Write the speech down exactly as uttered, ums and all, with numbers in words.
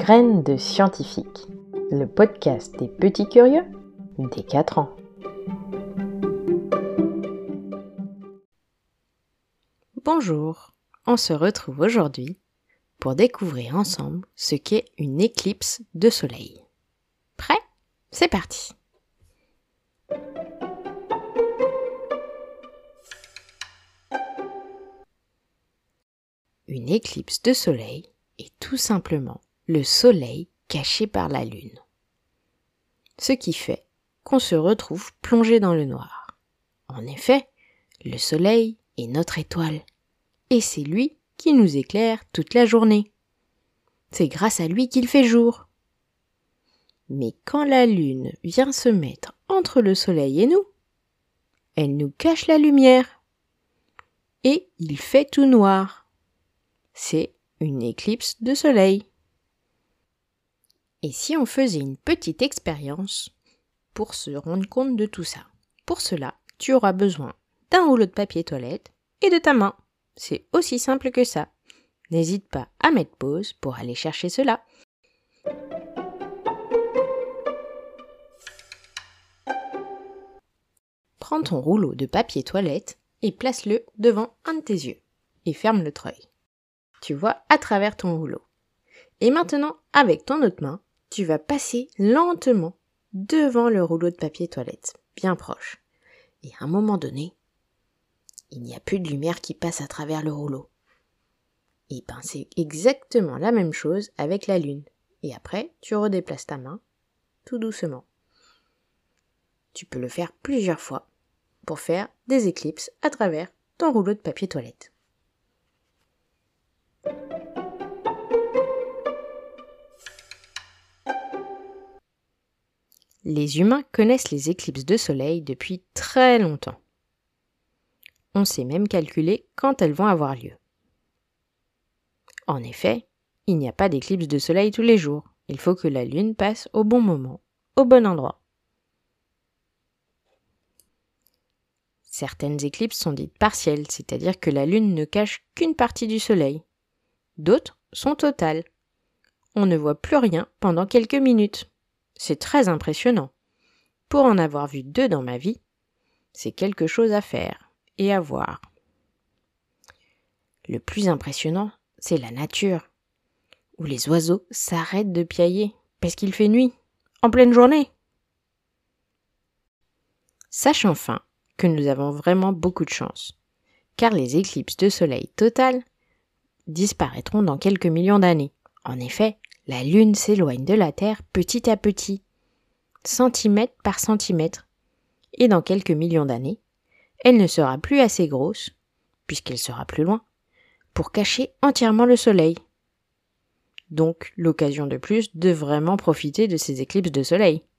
Graines de scientifiques, le podcast des petits curieux des quatre ans. Bonjour, on se retrouve aujourd'hui pour découvrir ensemble ce qu'est une éclipse de soleil. Prêt ? C'est parti ! Une éclipse de soleil est tout simplement le soleil caché par la lune. Ce qui fait qu'on se retrouve plongé dans le noir. En effet, le soleil est notre étoile et c'est lui qui nous éclaire toute la journée. C'est grâce à lui qu'il fait jour. Mais quand la lune vient se mettre entre le soleil et nous, elle nous cache la lumière et il fait tout noir. C'est une éclipse de soleil. Et si on faisait une petite expérience pour se rendre compte de tout ça? Pour cela, tu auras besoin d'un rouleau de papier toilette et de ta main. C'est aussi simple que ça. N'hésite pas à mettre pause pour aller chercher cela. Prends ton rouleau de papier toilette et place-le devant un de tes yeux et ferme le œil. Tu vois à travers ton rouleau. Et maintenant, avec ton autre main, tu vas passer lentement devant le rouleau de papier toilette, bien proche. Et à un moment donné, il n'y a plus de lumière qui passe à travers le rouleau. Et ben c'est exactement la même chose avec la lune. Et après, tu redéplaces ta main tout doucement. Tu peux le faire plusieurs fois pour faire des éclipses à travers ton rouleau de papier toilette. Les humains connaissent les éclipses de soleil depuis très longtemps. On sait même calculer quand elles vont avoir lieu. En effet, il n'y a pas d'éclipse de soleil tous les jours. Il faut que la lune passe au bon moment, au bon endroit. Certaines éclipses sont dites partielles, c'est-à-dire que la lune ne cache qu'une partie du soleil. D'autres sont totales. On ne voit plus rien pendant quelques minutes. C'est très impressionnant. Pour en avoir vu deux dans ma vie, c'est quelque chose à faire et à voir. Le plus impressionnant, c'est la nature, où les oiseaux s'arrêtent de piailler parce qu'il fait nuit, en pleine journée. Sache enfin que nous avons vraiment beaucoup de chance, car les éclipses de soleil totales disparaîtront dans quelques millions d'années. En effet, la Lune s'éloigne de la Terre petit à petit, centimètre par centimètre, et dans quelques millions d'années, elle ne sera plus assez grosse, puisqu'elle sera plus loin, pour cacher entièrement le Soleil. Donc, l'occasion de plus de vraiment profiter de ces éclipses de soleil.